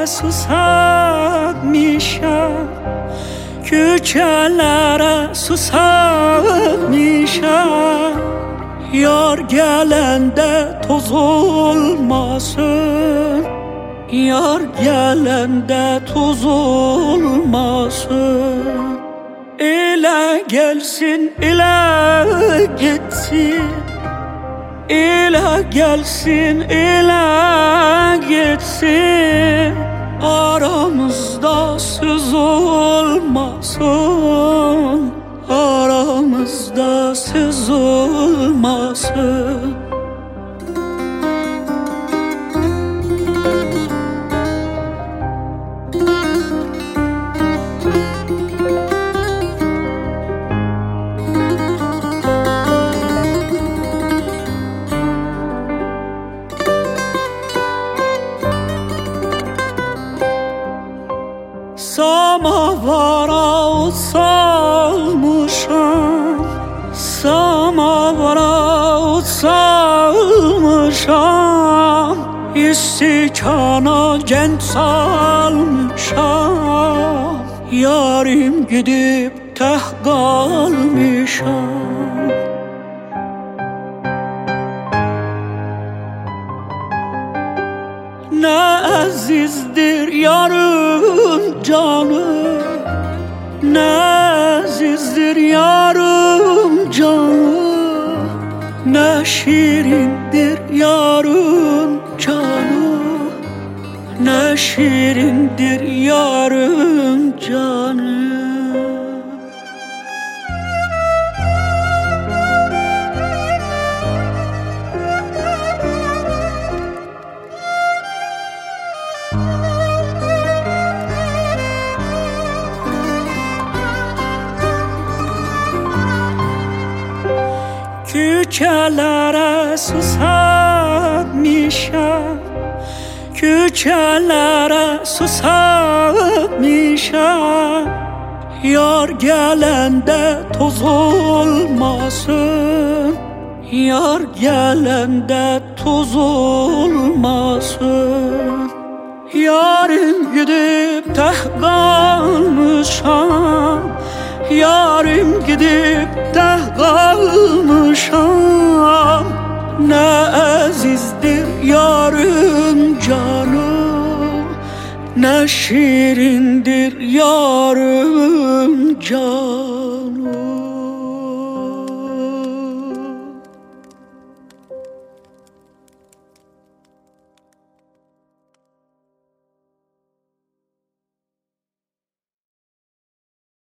susamışam, küçelere susamışam. Yar gelende toz olmasın, yar gelende toz olmasın. İle gelsin, ile gitsin, ile gelsin, ile gitsin. Aramızda söz olmasın, aramızda söz olmasın. Samavara ot salmışam, samavara ot salmışam. İstikana cent salmışam, yarim gidip teh kalmışam. Ne azizdir yarım canı, ne azizdir yarım canı, ne şirindir yarım canı, ne şirindir yarım canı. Küçelere susamışam, küçelere susamışam. Yar gelende toz olmasın, yar gelende toz olmasın. Yarim gidip teh kalmışam, yarim gidip teh kalmışam. Ne azizdir yarım canım, ne şirindir yarım